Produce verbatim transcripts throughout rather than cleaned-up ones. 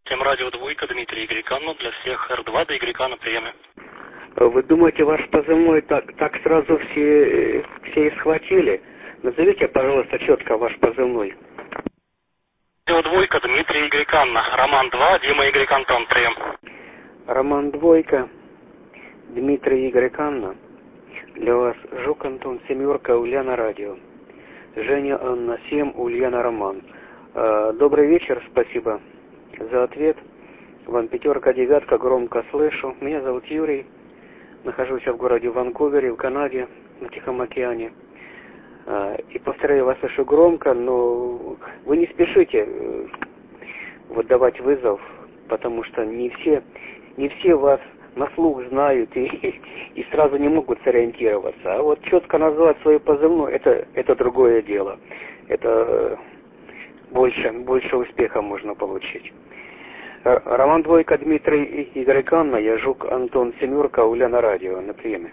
Тем радио двойка, Дмитрий Игреканно, для всех эр два до Игрека на приеме. Вы думаете, ваш позывной так, так сразу все, все и схватили? Назовите, пожалуйста, четко ваш позывной. Радио двойка, Дмитрий Игреканно, Роман два, Дима Игрек Антон, прием. Роман двойка, Дмитрий Игреканно. Для вас Жук Антон, семерка, Ульяна радио. Женя Анна семь, Ульяна Роман. Добрый вечер, спасибо за ответ. Вам пятерка, девятка, громко слышу. Меня зовут Юрий. Нахожусь в городе Ванкувере, в Канаде, на Тихом океане. И повторяю, вас слышу громко, но вы не спешите вот давать вызов, потому что не все, не все вас на слух знают и, и сразу не могут сориентироваться. А вот четко назвать свою позывную, это, это другое дело. Это больше, больше успеха можно получить. Роман двойка, Дмитрий Игреканно, я Жук Антон, семерка, Ульяна радио, на приеме.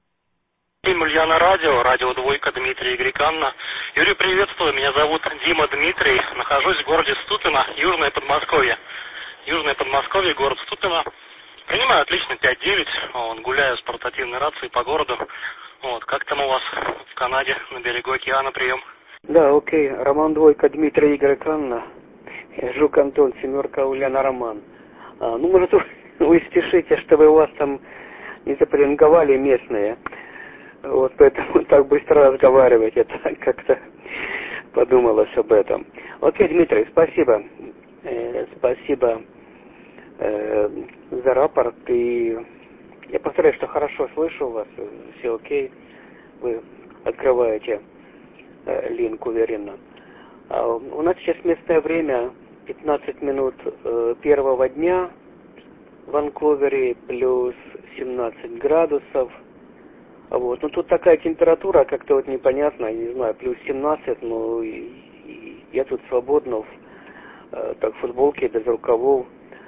Ульяна радио, радио двойка, Дмитрий Игреканно. Юрий, приветствую, меня зовут Дима Дмитрий, нахожусь в городе Ступино, Южное Подмосковье. Южное Подмосковье, город Ступино. Принимаю отлично пять девять, вот, гуляю с портативной рацией по городу. Вот, как там у вас в Канаде, на берегу океана, прием? Да, окей, Роман двойка, Дмитрий Игреканно, Жук Антон, семерка, Ульяна Роман. А, ну, может, вы спешите, чтобы у вас там не запринговали местные. Вот поэтому так быстро разговаривать, я так как-то подумалось об этом. Окей, Дмитрий, спасибо. Э, спасибо э, за рапорт. И я повторяю, что хорошо слышу вас, все окей. Вы открываете э, линк уверенно. А у нас сейчас местное время пятнадцать минут э, первого дня в Ванкувере, плюс семнадцать градусов. Вот. Ну тут такая температура, как-то вот непонятно, я не знаю, плюс семнадцать, но и, и я тут свободно в э, так, футболке без рукавов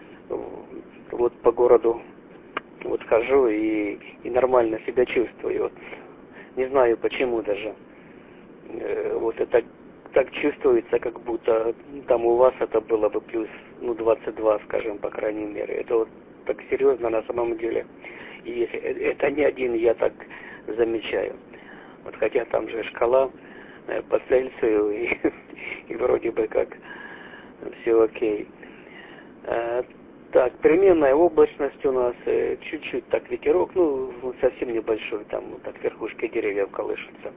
вот по городу вот хожу и, и нормально себя чувствую. Вот. Не знаю почему даже. Э, вот это так чувствуется, как будто там у вас это было бы плюс ну, двадцать два, скажем, по крайней мере. Это вот так серьезно на самом деле. И это не один я так замечаю. Вот хотя там же шкала э, по Цельсию и, и вроде бы как все окей. Э, так, переменная облачность у нас, э, чуть-чуть так ветерок, ну совсем небольшой, там вот так верхушки деревьев колышутся.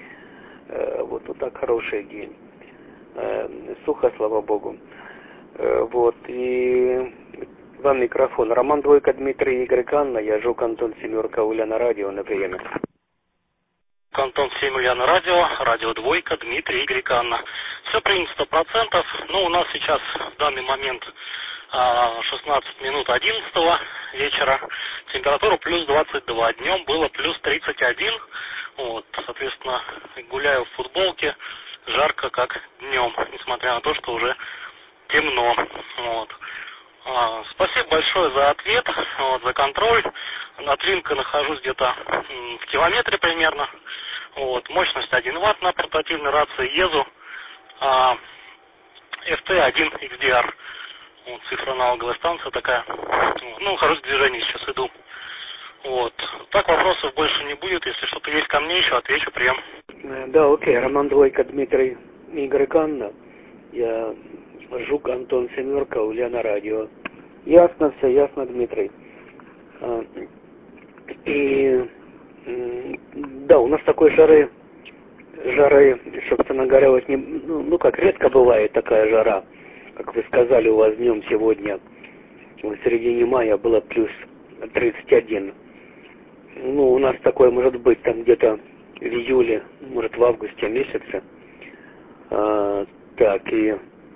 Э, вот, вот так хороший день. Э, сухо, слава богу. Э, вот, и вам микрофон. Роман двойка, Дмитрий Игреканно, я Жук Антон, семерка, Ульяна радио, на приеме. Антон семь, Ульяна радио, радио двойка, Дмитрий Игреканно. Все принято сто процентов. Ну, у нас сейчас в данный момент шестнадцать минут одиннадцатого вечера. Температура плюс двадцать два. Днем было плюс тридцать один. Вот, соответственно, гуляю в футболке. Жарко, как днем, несмотря на то, что уже темно. Вот. А, спасибо большое за ответ, вот, за контроль. От линка нахожусь где-то в километре примерно. Вот, мощность один ватт на портативной рации езу. А, эф ти один икс ди ар. Вот, цифра аналоговая станция такая. Ну, хорошее движение сейчас иду. Вот. Так вопросов больше не будет. Если что-то есть ко мне еще, отвечу, прием. Да, окей. Роман двойка, Дмитрий Игреканно. Я Жук Антон, семерка, Ульяна радио. Ясно все, ясно, Дмитрий. И да, у нас такой жары, жары, собственно говоря, вот не, ну, ну как редко бывает такая жара, как вы сказали, у вас днем сегодня, в середине мая было плюс тридцать один. Ну, у нас такое может быть там где-то в июле, может в августе месяце. А, так, и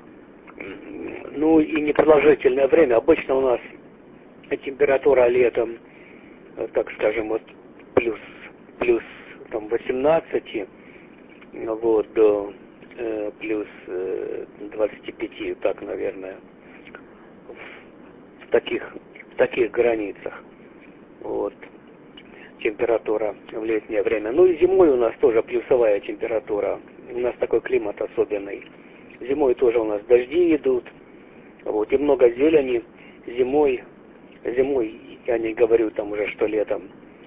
ну и непродолжительное время. Обычно у нас температура летом, так скажем, вот плюс, плюс там восемнадцать, вот, до э, плюс э, двадцати пяти, так, наверное, в, в таких, в таких границах. Вот. Температура в летнее время. Ну и зимой у нас тоже плюсовая температура. У нас такой климат особенный. Зимой тоже у нас дожди идут. Вот, и много зелени зимой, зимой, я не говорю там уже, что летом.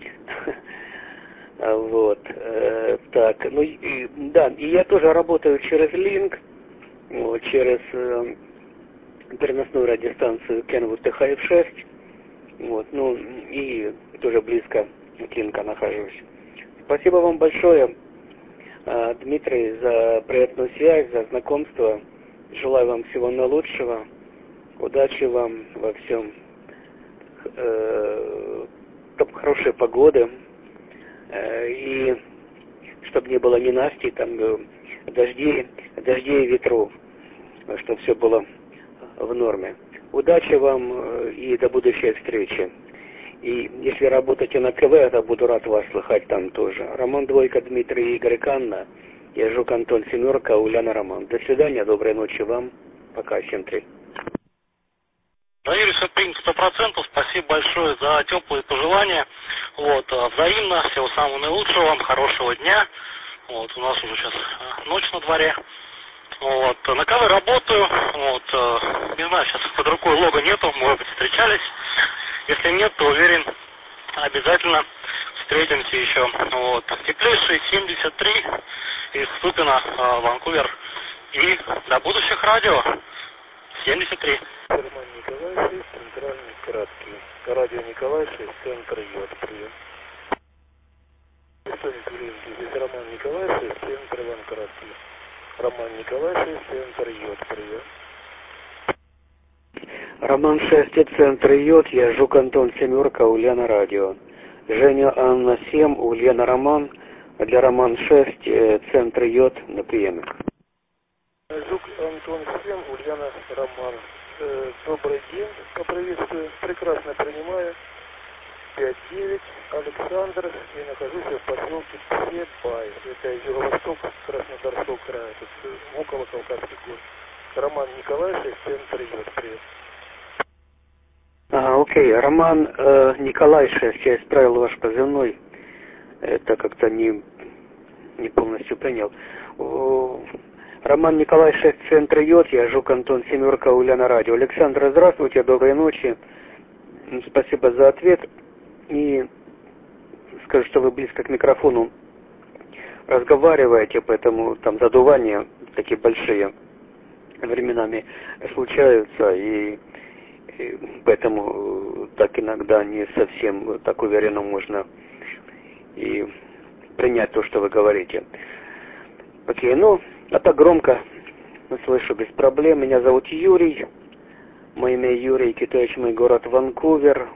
Вот, так, ну, и, да, и я тоже работаю через линк, вот, через э, переносную радиостанцию Kenwood Т Х Ф шесть, вот, ну, и тоже близко от линка нахожусь. Спасибо вам большое, Дмитрий, за приятную связь, за знакомство. Желаю вам всего наилучшего, удачи вам во всем, э, хорошей погоды, э, и чтобы не было ненастий, там, дождей, дождей и ветров, чтобы все было в норме. Удачи вам и до будущей встречи. И если работаете на КВ, я буду рад вас слыхать там тоже. Роман Двойка, Дмитрий, Игорь, Анна. Я Жук, Антон, Семерка, Ульяна, Роман. До свидания, доброй ночи вам. Пока, всем три. Да, Юрий, все принято сто процентов. Спасибо большое за теплые пожелания. Вот, взаимно, всего самого наилучшего вам, хорошего дня. Вот, у нас уже сейчас ночь на дворе. Вот, на КВ работаю. Вот, не знаю, сейчас под рукой лога нету, может быть, встречались. Если нет, то уверен, обязательно встретимся еще. Вот, теплейший семьдесят три из Ступино, Ванкувер. И до будущих радио семьдесят три. Роман Николаевич, центральный краткий. Радио Николаевич, центр Йод, прием. Здесь Роман Николаевич, центр Иван Краткий. Роман Николаевич, центр Йод, прием. Роман шесть, центр Йод, я Жук, Антон, Семерка, Ульяна, радио. Женя, Анна, семь, Ульяна, Роман. Для Роман шесть, центр Йод, на приеме. Жук, Антон, семь, Ульяна, Роман. Э, добрый день, поприветствую, прекрасно принимаю. пять девять, Александр, я нахожусь в поселке Псебай. Это юго-восток Краснодарского края, тут около Кавказских гор. Роман Николаевич, центр Йод, привет. Ага, окей, Роман э, Николаевич, я исправил ваш позывной. Это как-то не, не полностью принял. О, Роман Николаевич, центр Йод, я Жук, Антон, Семерка, Ульяна, радио. Александр, здравствуйте, доброй ночи. Спасибо за ответ. И скажу, что вы близко к микрофону разговариваете, поэтому там задувания такие большие временами случаются, и, и поэтому так иногда не совсем так уверенно можно и принять то, что вы говорите. Окей, ну, а так громко слышу без проблем. Меня зовут Юрий. Мое имя Юрий Китович, мой город Ванкувер.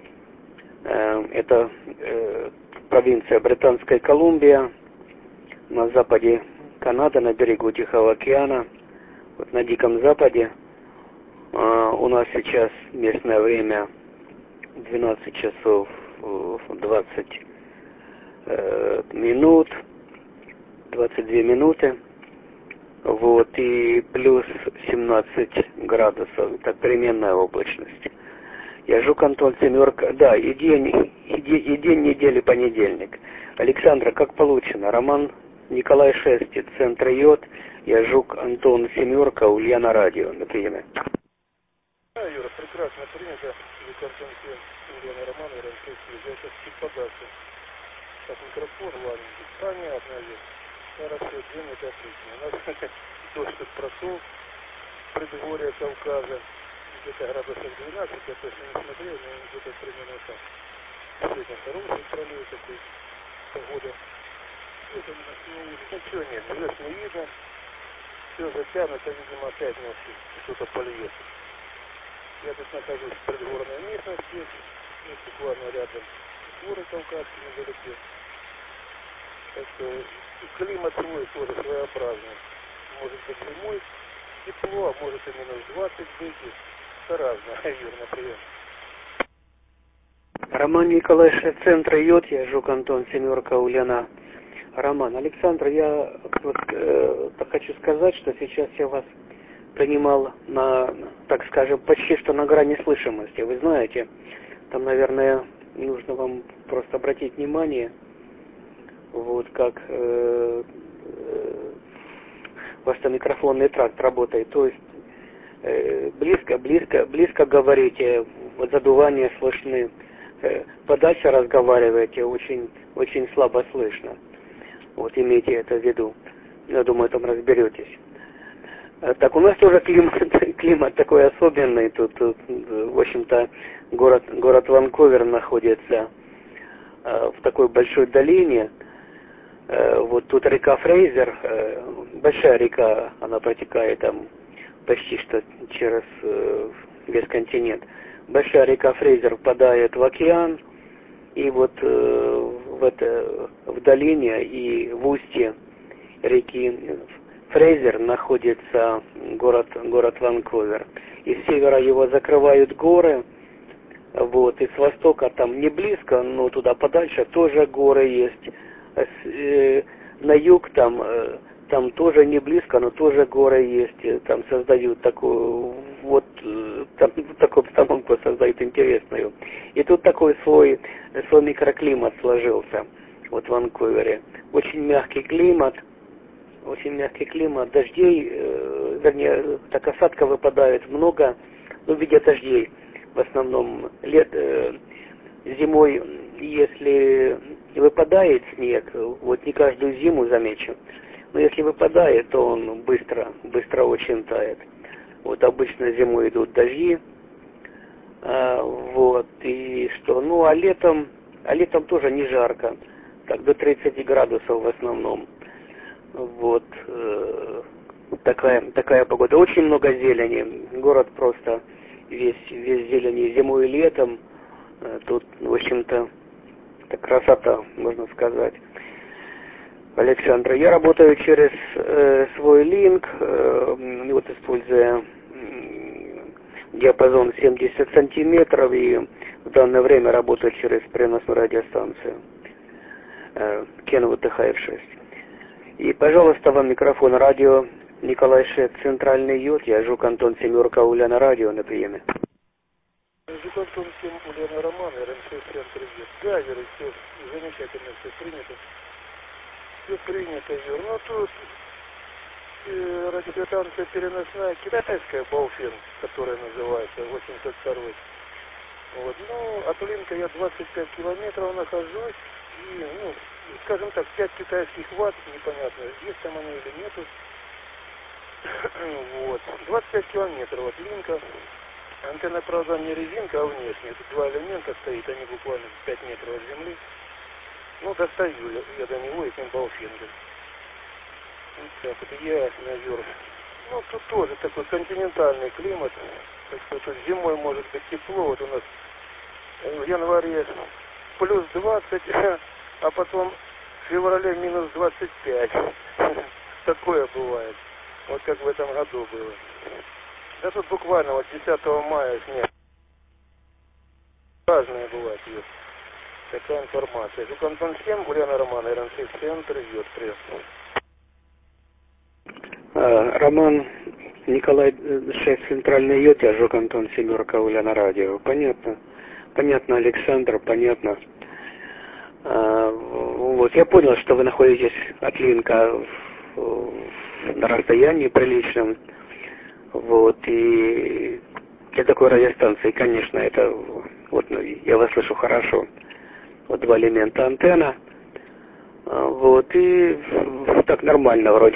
Это э, провинция Британская Колумбия, на западе Канады, на берегу Тихого океана, вот на Диком Западе. Э, у нас сейчас местное время двенадцать часов двадцать э, минут, двадцать две минуты, вот, и плюс семнадцать градусов, это переменная облачность. Я Жук, Антон, Семерка, да, и день, и день, и день недели понедельник. Александра, как получено? Роман Николай шесть, центр Йод, я Жук, Антон, Семерка, Ульяна, радио, на приеме. Да, Юра, прекрасно принято. Жук, Антон, семь, Ульяна, Роман, Иран шесть, я сейчас чуть подальше. Так, микрофон, ладно, понятно, вещь. Хорошо, день это отлично. У нас дождь тут прошел, предгорье Кавказа. Где-то градусов двенадцать, я точно не смотрел, но где-то примерно так. Сегодня хороший пролив такой, погода. Это ничего нет, звезд не видно. Все затянуто, видимо, опять ночью что-то польется. Я тут нахожусь в предгорной местности, вот буквально рядом горы Кавказские недалеко. Так что климат свой тоже своеобразный. Может быть зимой тепло, а может и минус двадцать быть. Разно, Юр, на прием. Роман Николаевич, центр Йод, я Жук, Антон, Семерка, Ульяна, Роман. Александр, я вот, э, хочу сказать, что сейчас я вас принимал на, так скажем, почти что на грани слышимости. Вы знаете, там, наверное, нужно вам просто обратить внимание, вот как э, э, ваш там микрофонный тракт работает. То есть э, близко, близко, близко говорите, вот задувание слышны, э, подальше разговариваете, очень, очень слабо слышно. Вот имейте это в виду. Я думаю, там разберетесь. Так, у нас тоже климат, климат такой особенный. Тут, тут в общем-то, город, город Ванкувер находится э, в такой большой долине. Э, вот тут река Фрейзер, э, большая река, она протекает там почти что через э, весь континент. Большая река Фрейзер впадает в океан, и вот э, в, это, в долине и в устье реки Фрейзер находится город, город Ванкувер. И с севера его закрывают горы, вот, и с востока там не близко, но туда подальше тоже горы есть. С, э, на юг там, э, там тоже не близко, но тоже горы есть. Там создают такую, вот, э, там такую обстановку создают интересную. И тут такой свой, свой микроклимат сложился, вот в Ванкувере. Очень мягкий климат. Очень мягкий климат, дождей, э, вернее, так осадка выпадает много, ну, в виде дождей, в основном, лет, э, зимой, если выпадает снег, вот не каждую зиму замечу, но если выпадает, то он быстро, быстро очень тает. Вот обычно зимой идут дожди, э, вот, и что, ну, а летом, а летом тоже не жарко, так до тридцати градусов в основном. Вот э, такая, такая погода. Очень много зелени. Город просто весь, весь зелени зимой и летом. Э, тут, в общем-то, это красота, можно сказать. Александр, я работаю через э, свой линк, э, вот используя э, диапазон семьдесят сантиметров, и в данное время работаю через переносную радиостанцию э, Kenwood Т Х Ф шесть. И, пожалуйста, вам микрофон радио Николай Шет, Центральный Йод, я Жук Антон Семерка, Ульяна радио на приеме. Жук Антон Семь, Ульяна Роман, эр эн шесть семь привет. Да, Юра, все замечательно, все принято. Все принято, Юр. Ну, тут э, радиостанция переносная китайская, Баофен, которая называется, восемьдесят второй. Вот, ну, от Линка я двадцать пять километров нахожусь, и, ну, скажем так, пять китайских ватт, непонятно, есть там они или нету. Вот, двадцать пять километров от Линка. Антенна, правда, не резинка, а внешняя. Тут два элемента стоит, они буквально пять метров от земли. Ну, достаю я, я до него этим Баофенгом. Вот так вот, я наверх. Ну, тут тоже такой континентальный климат. Так что тут зимой может быть тепло. Вот у нас в январе плюс двадцать, а потом в феврале минус двадцать пять. Такое бывает. Вот как в этом году было. Да тут буквально вот десятого мая снег. Разные бывают. Есть. Такая информация. Жук Антон Семь, Ульяна Роман, эр эн шесть семь, привет, привет. Роман Николай шесть, Центральный Йод, я Жук Антон Семерка, Ульяна радио. Понятно. Понятно, Александр, понятно. А, вот, я понял, что вы находитесь от Линка на расстоянии приличном. Вот, и для такой радиостанции, конечно, это, вот, ну, я вас слышу хорошо. Вот два элемента антенна. Вот, и так нормально вроде.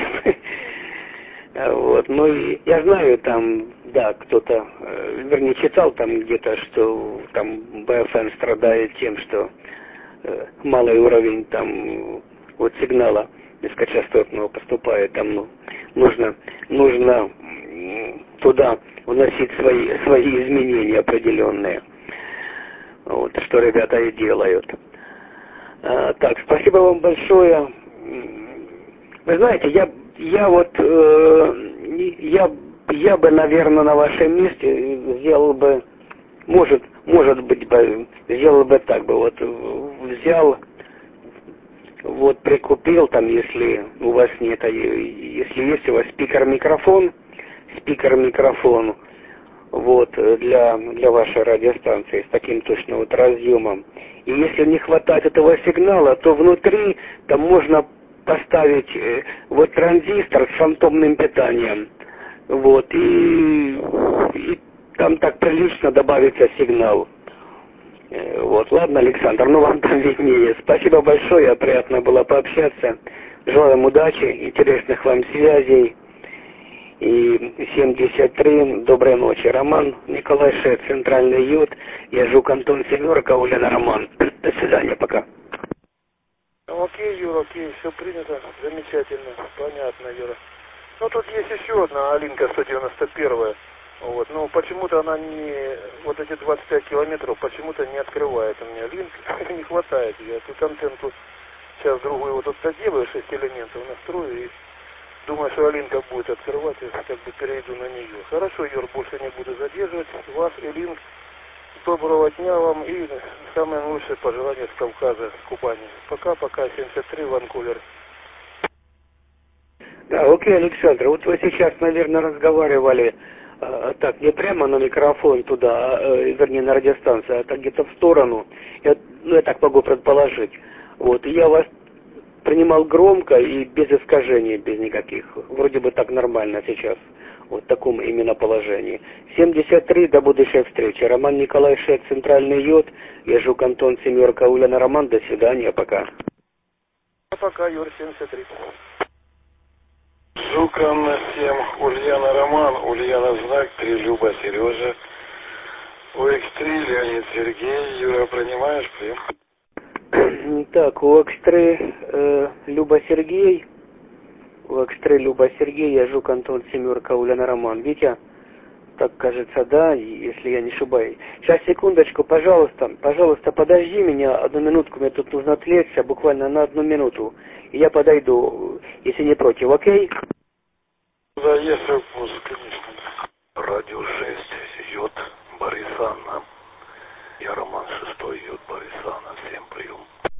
Вот, ну, я знаю, там, да, кто-то, вернее, читал там где-то, что там бэ эф эн страдает тем, что э, малый уровень там вот сигнала низкочастотного поступает, там, ну, нужно, нужно туда вносить свои, свои изменения определенные, вот, что ребята и делают. А, так, спасибо вам большое. Вы знаете, я, я вот, э, я, я бы, наверное, на вашем месте сделал бы, может, может быть, бы, сделал бы так бы, вот, взял, вот, прикупил там, если у вас нет, если есть у вас спикер-микрофон, спикер-микрофон, вот, для, для вашей радиостанции с таким точно вот разъемом. И если не хватает этого сигнала, то внутри там можно поставить э, вот транзистор с фантомным питанием. Вот, и, и там так прилично добавится сигнал. Вот, ладно, Александр, ну вам там виднее. Спасибо большое, приятно было пообщаться. Желаем удачи, интересных вам связей. И семьдесят три, доброй ночи. Роман, Николай Шет, Центральный Йод. Я Жук Антон Семерка, Ульяна Роман. До свидания, пока. Окей, Юра, окей, все принято, замечательно, понятно, Юра. Ну, тут есть еще одна Алинка сто девяносто один. Вот, но почему-то она не, вот эти двадцать пять километров почему-то не открывает у меня линк, не хватает ее. Тут антенку сейчас другую вот тут доделаю, шесть элементов настрою и думаю, что Алинка будет открывать, и как бы перейду на нее. Хорошо, Юр, больше не буду задерживать вас и линк. Доброго дня вам и самые лучшие пожелания с Кавказа, с Кубани. Пока-пока, семьдесят три, Ванкувер. Да, окей, Александр, вот вы сейчас, наверное, разговаривали э, так, не прямо на микрофон туда, э, вернее, на радиостанцию, а так где-то в сторону. Я, ну, я так могу предположить. Вот, и я вас принимал громко и без искажений, без никаких. Вроде бы так нормально сейчас. Вот в таком именно положении. семьдесят три, до будущей встречи. Роман Николай Шет, Центральный Йод. Я Жук Антон Семерка, Ульяна Роман. До свидания, пока. Пока, Юр, семьдесят три. Жук Анна семь, Ульяна Роман, Ульяна Знак три, Люба Сережа. У икс три Леонид Сергей. Юра, принимаешь прием? Так, у икс три э, Люба Сергей. У икс три Люба Сергей, я Жук Антон Семерка, Ульяна Роман. Витя, так кажется, да, если я не ошибаюсь. Сейчас, секундочку, пожалуйста, пожалуйста, подожди меня одну минутку, мне тут нужно отвлечься, буквально на одну минуту. И я подойду, если не против, окей? Да, если музыка, конечно. Радио шесть, Йод, Борис Анна. Я Роман шестой, Йод, Борис Анна. Всем прием.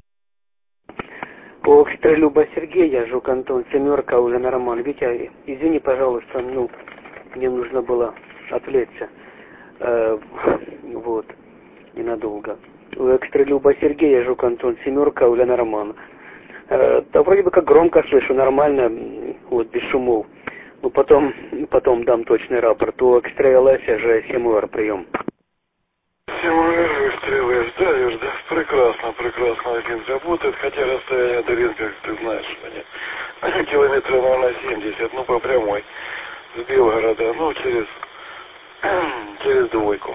По икс три Люба Сергей, я Жук Антон Семерка, Ульяна Роман. Витя, извини, пожалуйста, ну, мне нужно было отвлечься. Э, вот, ненадолго. У икс три Люба Сергей, я Жук Антон Семерка, Ульяна Роман. Э, да вроде бы как громко слышу, нормально, вот, без шумов. Ну, потом, потом дам точный рапорт. У икс три эл эс же семь эр прием. семь эр, икс три эл эс, да, Юр, да, прекрасно, прекрасно, линк работает, хотя расстояние до линка, как ты знаешь, они километров, наверное, семьдесят, ну, по прямой, с Белгорода, ну, через, через двойку.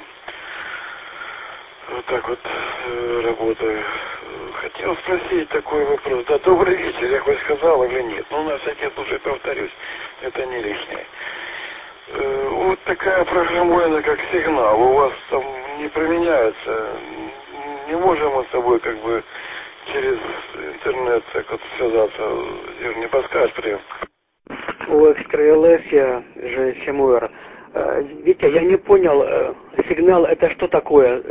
Вот так вот э, работаю. Хотел спросить такой вопрос. Да, добрый вечер, я хоть сказал или нет. Ну, на всякий случай повторюсь, это не лишнее. Э, вот такая программа, как сигнал, у вас там не применяется. Не можем мы с тобой как бы через интернет так вот связаться. Юр, не подскажешь прием? У икс три эл эс я же семь эр. Витя, я не понял, сигнал это что такое?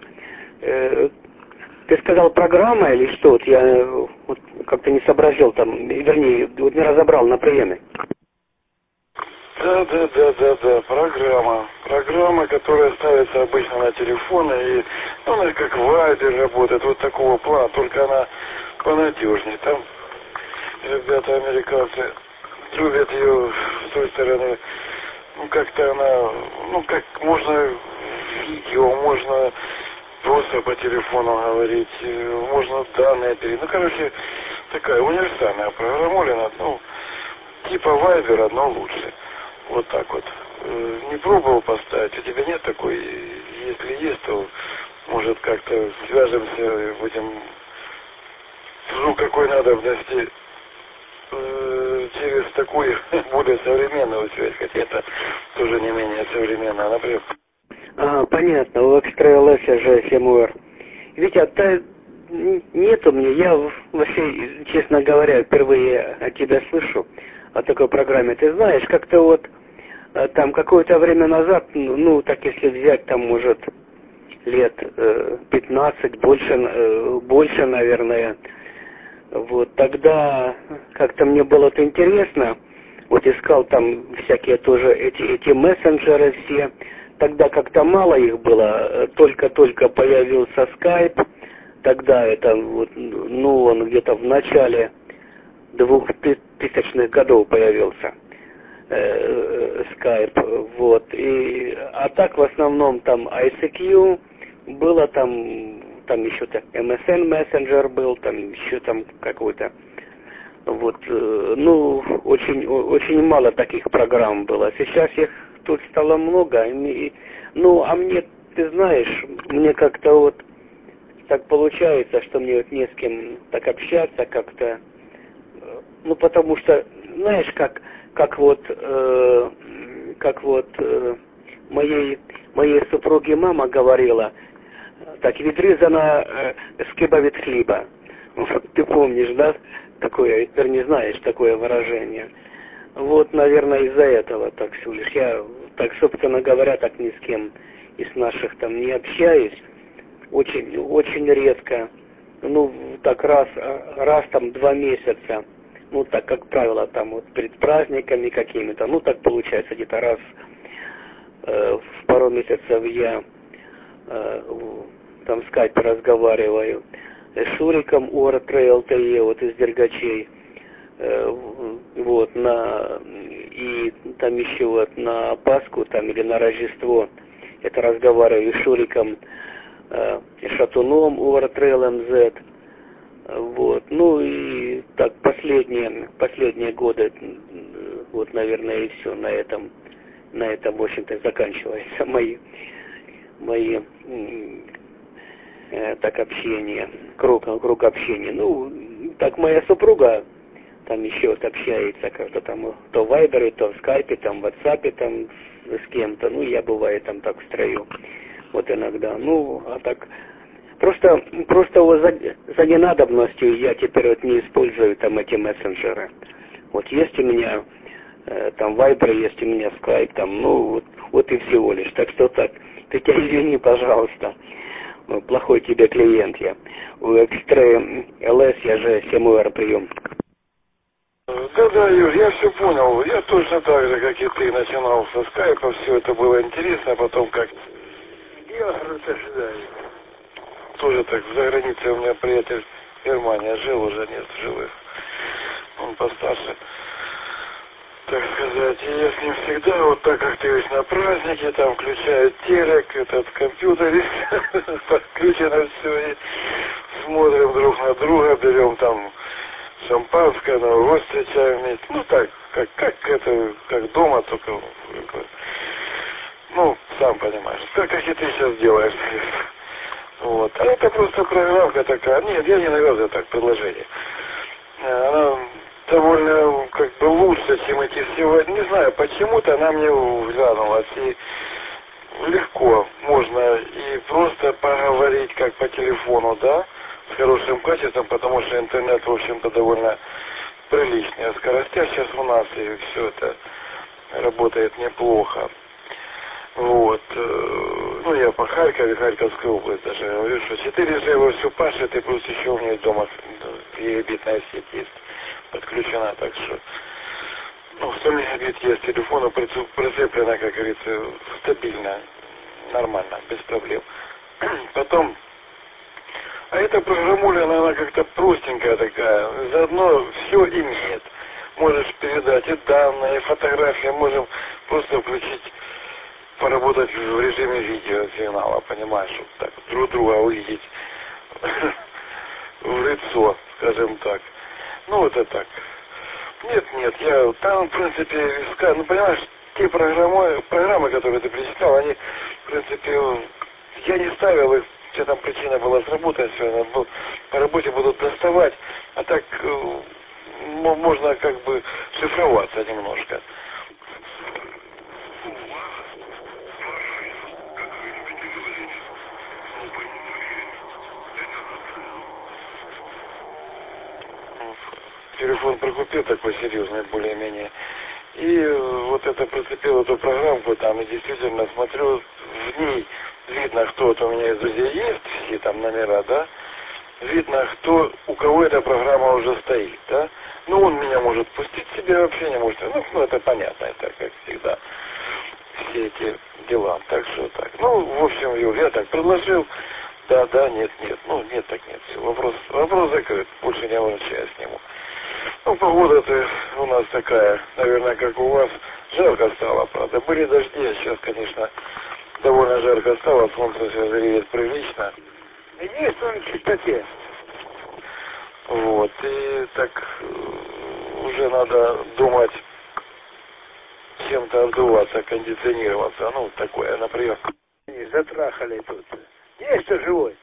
Ты сказал программа или что? Вот я вот как-то не сообразил там, вернее, вот не разобрал на приеме. Да, да, да, да, да, программа. Программа, которая ставится обычно на телефоны, и ну, она как Вайбер работает, вот такого плана, только она понадежнее. Там ребята американцы любят ее с той стороны. Ну, как-то она, ну, как можно видео, можно просто по телефону говорить, можно данные перейти. Ну, короче, такая универсальная программа, ну, типа Вайбера, но лучше. Вот так вот. Не пробовал поставить, у тебя нет такой, если есть, то, может, как-то свяжемся, будем, ну, какой надобности через такую более современную связь, хотя это тоже не менее современно, например. А, понятно, у икс три эл эс же семь эр. Витя, да, нету мне, я вообще, честно говоря, впервые от тебя слышу о такой программе. Ты знаешь, как-то вот там какое-то время назад, ну, так если взять, там, может, лет э, пятнадцать, больше, э, больше, наверное, вот, тогда как-то мне было это интересно, вот искал там всякие тоже эти, эти мессенджеры все, тогда как-то мало их было, только-только появился скайп, тогда это вот, ну, он где-то в начале двухтысячных годов появился. э, Skype, вот, и, а так в основном там ай си кью, было там, там еще так эм эс эн Messenger был, там еще там какой-то, вот, э, ну, очень, очень мало таких программ было, сейчас их тут стало много, и, ну, а мне, ты знаешь, мне как-то вот так получается, что мне вот не с кем так общаться как-то, ну, потому что, знаешь, как, как вот, э, как вот э, моей, моей супруге мама говорила, так, відрізана э, скиба від хліба. Ты помнишь, да, такое, вернее, знаешь такое выражение. Вот, наверное, из-за этого так всего лишь. Я, так, собственно говоря, так ни с кем из наших там не общаюсь. Очень, очень редко. Ну, так раз, раз там два месяца. Ну, так, как правило, там вот перед праздниками какими-то. Ну, так получается, где-то раз э, в пару месяцев я э, там в скайпе разговариваю с Шуриком ОРТ-ЛТЕ, вот из Дергачей. Э, вот, на, и там еще вот на Пасху там или на Рождество это разговариваю с Шуриком э, Шатуном ОРТ-ЛМЗ. Вот, ну и так последние, последние годы, вот, наверное, и все на этом, на этом, в общем-то, заканчиваются мои, мои, э, так, общение, круг, круг общения. Ну, так моя супруга там еще вот общается как-то там, то в Вайбере, то в Скайпе, там в WhatsApp, там с кем-то, ну, я бываю там так в строю, вот иногда, ну, а так... Просто, просто вот за, за ненадобностью я теперь вот не использую там эти мессенджеры. Вот есть у меня э, там Viber, есть у меня Skype, там, ну, вот, вот и всего лишь. Так что так, ты тебя извини, пожалуйста, плохой тебе клиент я. У Экстре ЛС я же семь эр прием. Да-да, Юр, я все понял. Я точно так же, как и ты, начинал со скайпа, все это было интересно, а потом как... Я ожидаю. Тоже так, за границей у меня приятель в Германии жил, уже нет в живых. Он постарше, так сказать. И я с ним всегда, вот так как ты весь на празднике, там включает телек, этот компьютер, и подключено все, и смотрим друг на друга, берем там шампанское, Новый год встречаем вместе. Ну так, как, как это, как дома, только, ну, сам понимаешь, так как и ты сейчас делаешь. Вот. А это просто программка такая. Нет, я не навязываю так предложение. Она довольно как бы лучше, чем эти все. Не знаю, почему-то она мне вглянулась. И легко можно и просто поговорить как по телефону, да, с хорошим качеством, потому что интернет, в общем-то, довольно приличная скоростя сейчас у нас, и все это работает неплохо. Вот, ну я по Харькове, Харьковской области даже говорю, что четыре джи вовсю пашет, и плюс еще у меня дома гигабитная сеть есть подключена, так что, ну, сто мегабит есть, телефону прицеплено, как говорится, стабильно, нормально, без проблем. Потом, а эта программуля, она, она как-то простенькая такая, заодно все имеет. Можешь передать и данные, и фотографии, можем просто включить, поработать в режиме видеосигнала, понимаешь, вот так, друг друга увидеть в лицо, скажем так. Ну, это так. Нет, нет, я там, в принципе, искаю, ну, понимаешь, те программы, программы, которые ты перечислял, они, в принципе, я не ставил их, что там причина была сработать, все, по работе будут доставать, а так можно как бы шифроваться немножко. Телефон прикупил такой серьезный, более-менее. И вот это прицепил эту программку там, и действительно смотрю, в ней видно, кто вот у меня из друзей есть, все там номера, да, видно, кто, у кого эта программа уже стоит, да. Ну, он меня может пустить себе, вообще не может, ну, ну это понятно, это как всегда, все эти дела, так что так. Ну, в общем, Юр, я так предложил, да, да, нет, нет, ну, нет, так нет, все, вопрос, вопрос закрыт, больше не волнуйся, я сниму. Ну, погода-то у нас такая, наверное, как у вас, Жарко стало, правда. Были дожди, а сейчас, конечно, довольно жарко стало, солнце сейчас греет прилично. Есть он в чистоте. Вот, и так уже надо думать, чем-то отдуваться, кондиционироваться. Ну, такое, например. Затрахали тут. Есть кто живой?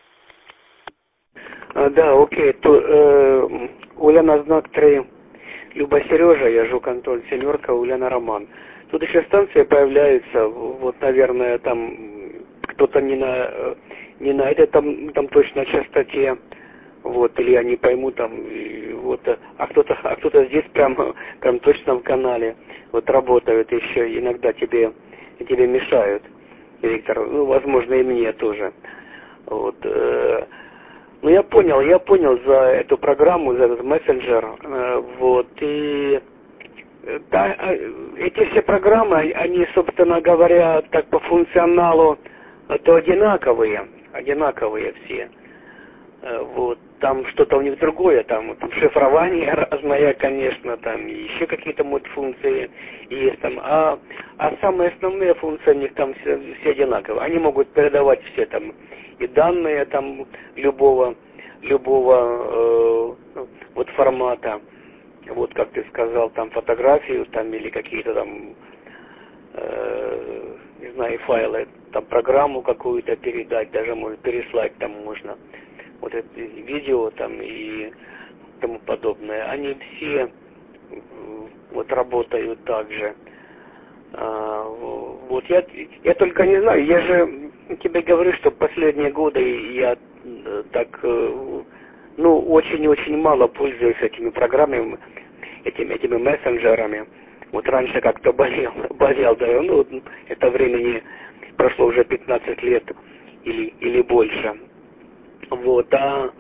А, да, окей. То, э, Уляна знак три. Люба Сережа, я Жук Антон, семерка, Уляна Роман. Тут еще станция появляется, вот, наверное, там кто-то не на, не на этой, там, там точно частоте, вот, или я не пойму, там, и, вот, а кто-то, а кто-то здесь прям, прям точно в канале, вот, работают еще, иногда тебе, тебе мешают, Виктор, ну, возможно, и мне тоже, вот, э, ну, я понял, я понял за эту программу, за этот мессенджер, э, вот, и да, эти все программы, они, собственно говоря, так по функционалу, то одинаковые, одинаковые все, э, вот, там что-то у них другое, там, там шифрование разное, конечно, там, и еще какие-то модфункции есть там, а, а самые основные функции у них там все, все одинаковые, они могут передавать все там, и данные там любого, любого э, вот формата, вот как ты сказал, там фотографию, там или какие-то там, э, не знаю, файлы, там программу какую-то передать, даже может переслать там можно, вот это видео там и тому подобное, они все вот работают так же. А, вот я, я только не знаю, я же тебе говорю, что последние годы я так, ну, очень-очень мало пользуюсь этими программами, этими, этими мессенджерами. Вот раньше как-то болел, болел, да, ну, это времени прошло уже пятнадцать лет или, или больше. Вот, а,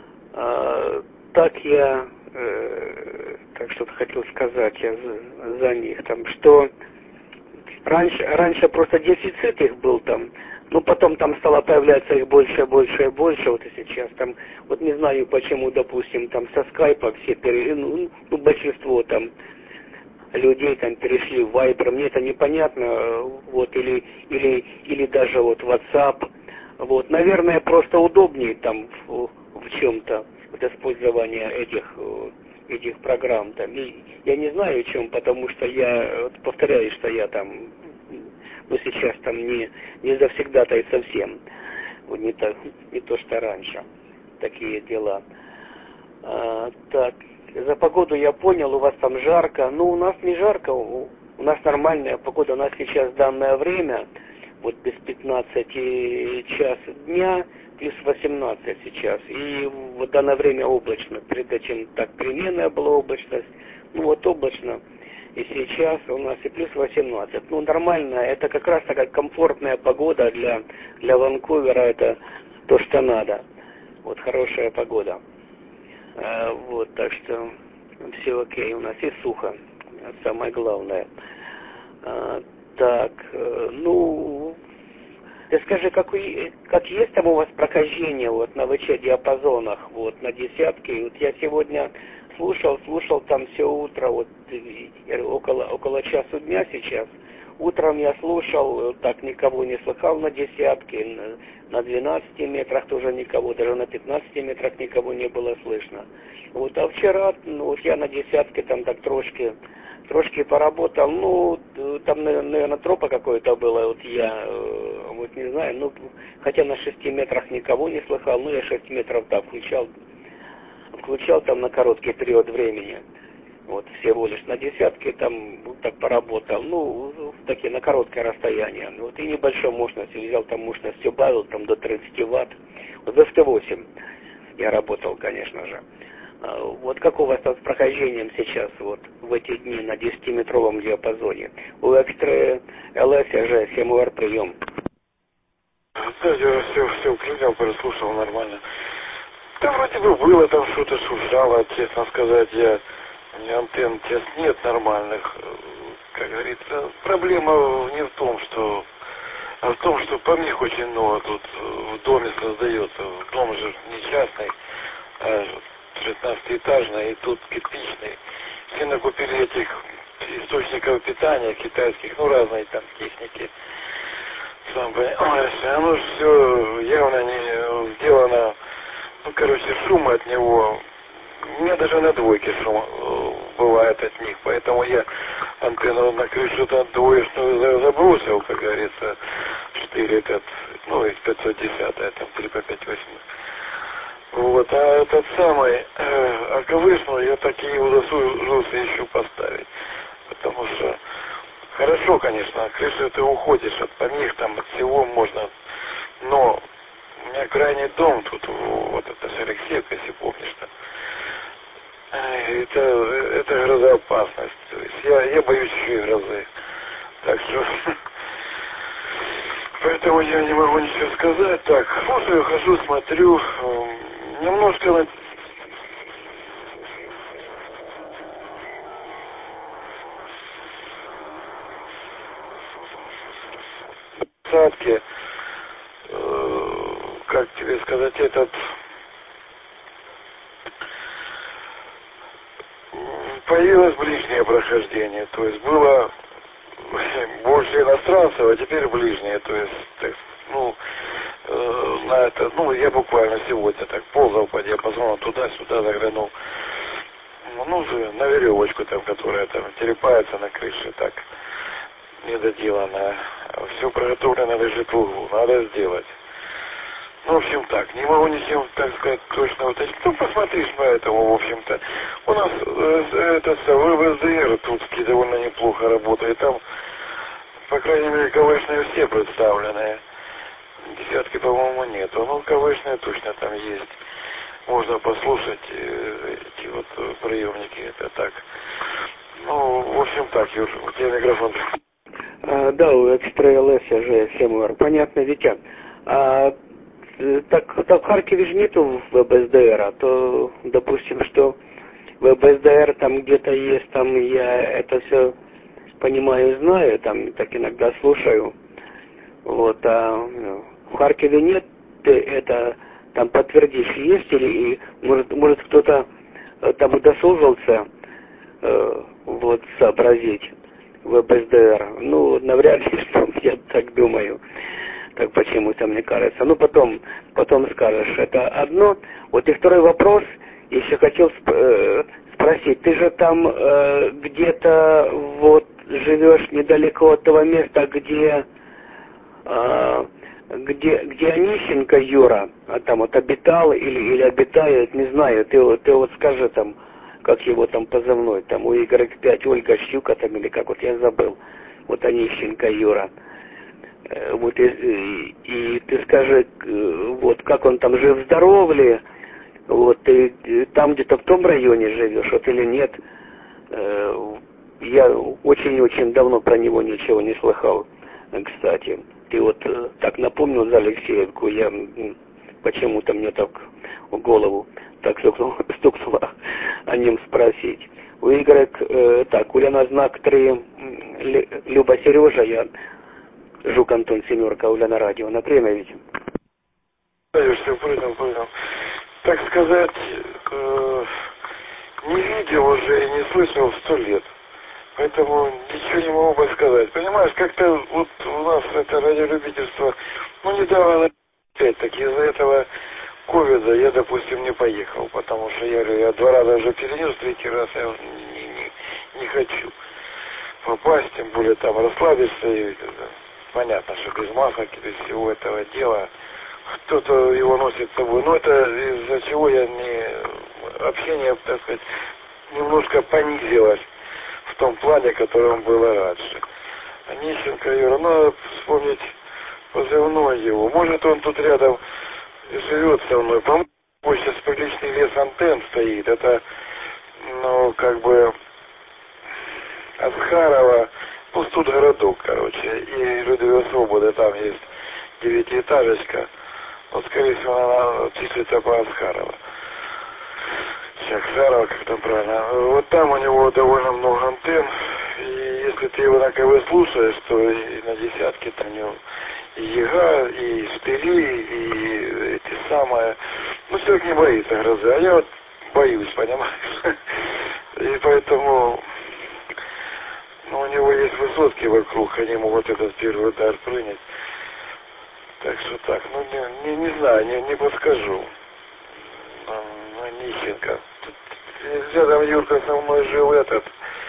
а так я, э, так что-то хотел сказать я за, за них, там, что раньше, раньше просто дефицит их был там, ну потом там стало появляться их больше, больше и больше, вот и сейчас там, вот не знаю почему, допустим, там со скайпа все, пере, ну, ну большинство там людей там перешли в Viber, мне это непонятно, вот, или, или, или даже вот WhatsApp, вот, наверное, просто удобнее там в, в чем-то вот, использование этих, этих программ там, и я не знаю в чем, потому что я, вот, повторяю, что я там, ну, сейчас там не, не завсегда-то и совсем, вот, не, то, не то, что раньше, такие дела. А, так, за погоду я понял, у вас там жарко. Ну, у нас не жарко, у, у нас нормальная погода. У нас сейчас данное время, вот без пятнадцати час дня, плюс восемнадцать сейчас. И в данное время облачно. Перед этим так переменная была облачность. Ну, вот облачно. И сейчас у нас и плюс восемнадцать. Ну, нормально. Это как раз такая комфортная погода для, для Ванкувера. Это то, что надо. Вот хорошая погода. А, вот, так что все окей, у нас и сухо, самое главное. А, так, ну, ты скажи, как, как есть там у вас прохождение вот на ВЧ-диапазонах, вот, на десятке? Вот я сегодня слушал, слушал там все утро, вот, около, около часу дня сейчас. Утром я слушал, так никого не слыхал на десятке, на, на двенадцати метрах тоже никого, даже на пятнадцати метрах никого не было слышно. Вот, а вчера, ну, вот я на десятке там так трошки, трошки поработал, ну, там, наверное, тропа какое-то было, вот я, вот не знаю, ну, хотя на шести метрах никого не слыхал, ну, я шесть метров, да, включал, включал там на короткий период времени. Вот, всего лишь на десятке там вот так поработал, ну, такие на короткое расстояние. Вот и небольшой мощности, взял там мощность, убавил там до тридцати ватт. Вот за сто восемь я работал, конечно же. Вот как у вас там с прохождением сейчас, вот, в эти дни на десятиметровом диапазоне? У Экстры ЛС же семь УР прием. Да, я все, все принял, прослушал нормально. Да вроде бы было там что-то шуршало, честно сказать, я... У меня антенн сейчас нет нормальных, как говорится. Проблема не в том, что, а в том, что помех очень много тут в доме создается. Дом же не частный, а шестнадцатиэтажный, и тут кирпичный. Все накупили этих источников питания китайских, ну, разные там техники. Сам понимаешь, оно все явно не сделано, ну, короче, шум от него. У меня даже на двойке шум бывает от них, поэтому я антенну на крышу-то двоечную забросил, как говорится, четыре этот, ну, и пятьсот десять, там, три по пять восемь. Вот, а этот самый, э, а КВшную я так и не удосужился еще поставить, потому что хорошо, конечно, от крыши ты уходишь, от помех, там, от всего можно, но у меня крайний дом тут, вот это же Алексеевка, если помнишь, там, это, это грозоопасность, то есть я, я боюсь еще и грозы, так что, поэтому я не могу ничего сказать, так, слушаю, хожу, смотрю, немножко на... Посадки, э, как тебе сказать, этот появилось ближнее прохождение, то есть было больше иностранцев, а теперь ближнее, то есть, так, ну, э, на это, ну, я буквально сегодня так ползал по диапазону, туда-сюда заглянул, ну, же на веревочку там, которая там телепается на крыше, так, недоделанная, все приготовлено лежит в углу, надо сделать. Ну, в общем так, не могу ничем, так сказать, точно уточнить. Ну, посмотришь на этого, в общем-то. У нас э, этот самый ВСДР тутский довольно неплохо работает. Там, по крайней мере, КВшные все представлены. Десятки, по-моему, нет. Ну, КВшные точно там есть. Можно послушать э, эти вот приемники. Это так. Ну, в общем так, Юр, у тебя микрофон. А, да, у Экстра-ЛС же ФМР. Понятно, Витяк. А Так, так в Харькове же нету ВБСДР, а то, допустим, что ВБСДР там где-то есть, там я это все понимаю и знаю, там так иногда слушаю. Вот, а в Харькове нет, ты это там подтвердишь, есть или и, может, может кто-то там удосужился э, вот сообразить ВБСДР. Ну, навряд ли, что я так думаю. Так почему-то мне кажется. Ну, потом, потом скажешь, это одно. Вот и второй вопрос, еще хотел сп- э, спросить, ты же там э, где-то вот живешь недалеко от того места, где, э, где, где Онищенко Юра, а там вот обитал или, или обитает, не знаю, ты, ты вот скажи там, как его там позывной, там у игрек пять Ольга Щука там или как, вот я забыл, вот Онищенко Юра. Вот и, и, и ты скажи, вот как он там жив-здоров ли, вот ты там где-то в том районе живешь, вот или нет. Я очень-очень давно про него ничего не слыхал, кстати. Ты вот так напомнил за Алексеевку, я почему-то мне так в голову так стукнуло, стукнуло о нем спросить. У игрек, так, у Лена знак три, Люба Сережа, я Жук Антон, Семерка, Уля на радио. На время ведь? Я все понял, понял. Так сказать, э, не видел уже и не слышал сто лет. Поэтому ничего не могу подсказать. Понимаешь, как-то вот у нас это радиолюбительство, ну, недавно, опять-таки, из-за этого ковида я, допустим, не поехал. Потому что я, я два раза уже перенес, третий раз я не, не, не хочу попасть, тем более там расслабиться и... Понятно, что без масок, без всего этого дела кто-то его носит с собой. Но это из-за чего я не... Общение, так сказать, немножко понизилось в том плане, которым было раньше. Онищенко Юра, надо вспомнить позывной его. Может, он тут рядом живет со мной. По-моему, сейчас приличный лес антенн стоит. Это, ну, как бы... Асхарова, ну, тут городок, короче, и Людвига Свободы, там есть девятиэтажечка, вот, скорее всего, она числится по Асхарова. Асхарова, как там правильно. Вот там у него довольно много антенн, и если ты его на КВ слушаешь, то и на десятке там у него и Яга, и Штыли, и эти самые, ну, человек не боится грозы, а я вот боюсь, понимаешь, и поэтому... Но у него есть высотки вокруг, они могут этот первый удар принять. Так что так, ну не, не, не знаю, не, не подскажу. Ну, ну Нищенко. Рядом Юрка со мной жил этот,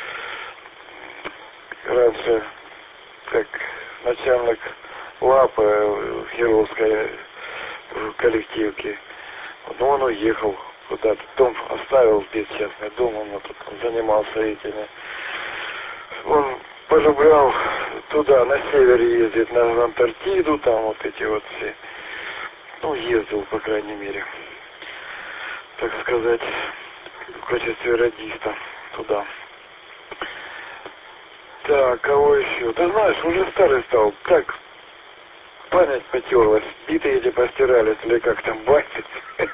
раньше, как начальник лапы в Херовской в коллективке. Но он уехал куда-то, дом оставил здесь частный дом, он тут занимался этими. Он полюблял туда, на север ездить, на Антарктиду, там вот эти вот все. Ну, ездил, по крайней мере, так сказать, в качестве радиста туда. Так, кого еще? Ты знаешь, уже старый стал. Как память потерлась, биты эти постирались, или как там, байтить.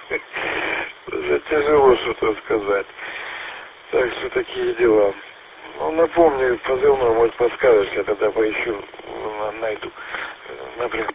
Уже тяжело что-то сказать. Так что такие дела. Ну, напомню, позывной, может, подскажешь, я тогда поищу, найду. Например.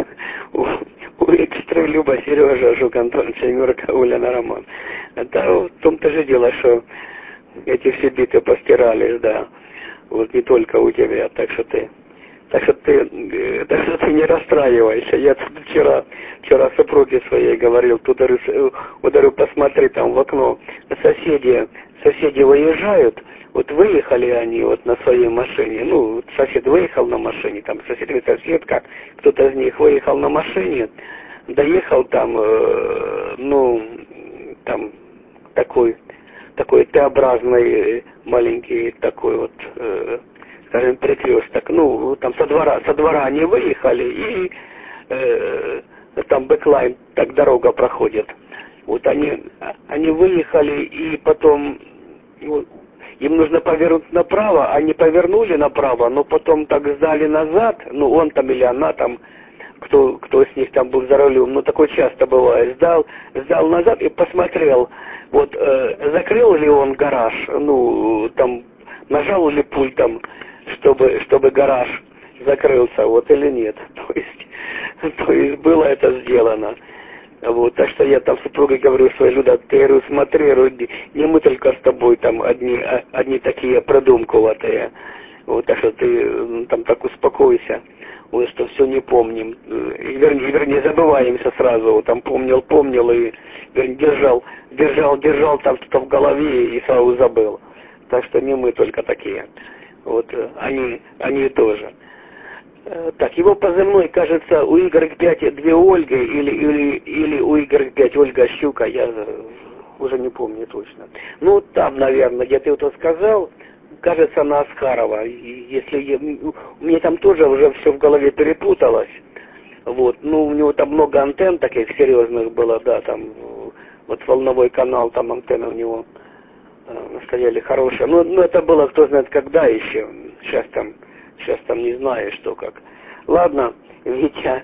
У экстра Люба, Сережа, Жук, Антон, Семерка, Ульяна, Роман. Это в том-то же дело, что эти все биты постирались, да. Вот не только у тебя, так что ты, так что ты, так что ты не расстраивайся. Я вчера, вчера супруге своей говорил, тут ударю, посмотри там в окно, соседи, соседи выезжают, вот выехали они вот на своей машине, ну, сосед выехал на машине, там сосед или соседка, кто-то из них выехал на машине, доехал там, э, ну, там такой, такой Т-образный маленький такой вот, э, скажем, перекресток. Ну, там со двора, со двора они выехали, и э, там бэклайн, так дорога проходит. Вот они, они выехали, и потом ну, им нужно повернуть направо, они повернули направо, но потом так сдали назад, ну, он там или она там, кто, кто с них там был за рулем, ну, такое часто бывает, сдал, сдал назад и посмотрел, вот, э, закрыл ли он гараж, ну, там, нажал ли пультом, чтобы, чтобы гараж закрылся, вот, или нет, то есть, то есть было это сделано. Вот, так что я там супруге говорю, что Люда, ты говорю, смотри, Руди, не мы только с тобой там одни, одни такие продумковатые. Вот, так что ты там так успокойся, вот, что все не помним. И, вернее, вернее, забываемся сразу, вот, там помнил, помнил и вернее, держал, держал, держал там что-то в голове и сразу забыл. Так что не мы только такие. Вот, они, они тоже. Так, его позывной, кажется, у игрек пять две Ольги или, или, или у игрек пять Ольга Щука, я уже не помню точно. Ну, там, наверное, где ты это сказал, кажется, на Аскарова. Если я, у меня там тоже уже все в голове перепуталось. Вот, ну, у него там много антенн таких серьезных было, да, там, вот волновой канал, там антенны у него э, стояли хорошие. Ну, ну, это было, кто знает, когда еще. Сейчас там... Сейчас там не знаю, что как. Ладно, Витя,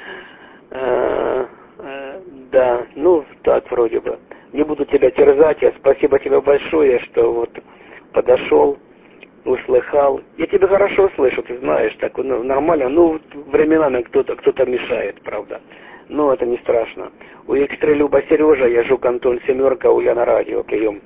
э, э, да, ну, так вроде бы. Не буду тебя терзать, я спасибо тебе большое, что вот подошел, услыхал. Я тебя хорошо слышу, ты знаешь, так ну, нормально. Ну, временами кто-то кто-то мешает, правда. Но это не страшно. У Экстра Люба, Сережа, я Жук, Антон, Семерка, Ульяна, радио, прием.